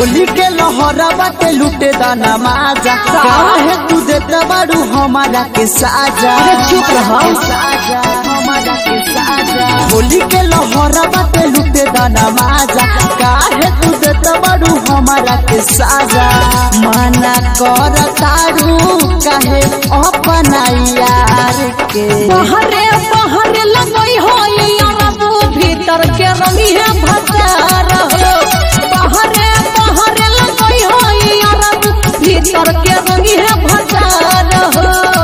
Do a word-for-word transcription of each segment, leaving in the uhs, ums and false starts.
होली के लहरा बाटे लुटे दाना माजा काहे तू देता बारू हमारा के साजा। अरे चुप रहो साजा हमारा के साजा। होली के लहरा बाटे लुटे दाना माजा काहे तू देता बारू हमारा के साजा। मना कर तारू काहे अपना यार के बहरे बहरे लगई हो यारबू भीतर के रंगी है भतार हो। बहरे बहरे लगई हो यारबू भीतर के रंगी है भतार हो।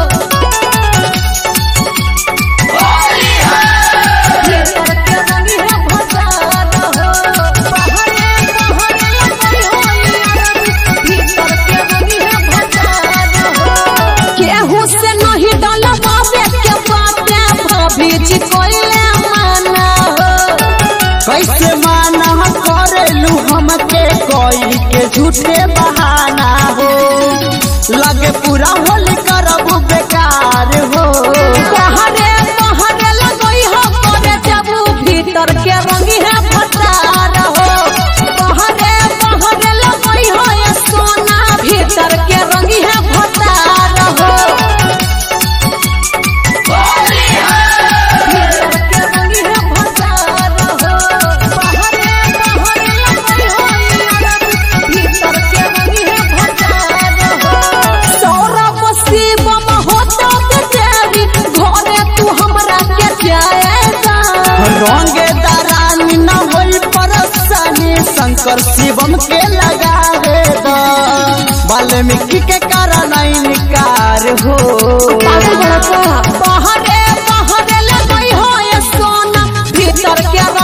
भीतर के रंगी है भतार हो। बहरे बहरे लगई हो यारबू भीतर के रंगी है भतार हो। केहू से नहीं डलवावे के बाटे भभीजी कोइले माना हो। कैसे माना करेलू हमके कोई के झूठे बहाना हो। लगे पूरा होली करबू बेकार हो। बहरे बहरे लगई हो करे जबू भीतर के रंगी है भतार हो। बहरे बहरे लगई हो ये सोना भीतर के रंगी है भतार हो। भीतर के रंगी है भतार हो। बहरे बहरे लगई हो यारबू भीतर के रंगी है भतार हो। सौरभ शिवम होता तेरी घरे तू हमरा के जाएगा। रंगे दारानी न होई परसानी शंकर शिवम के लगावे द वाल्मीकि के कारण निकार हो। बहरे बहरे लगई हो ये सोना भीतर के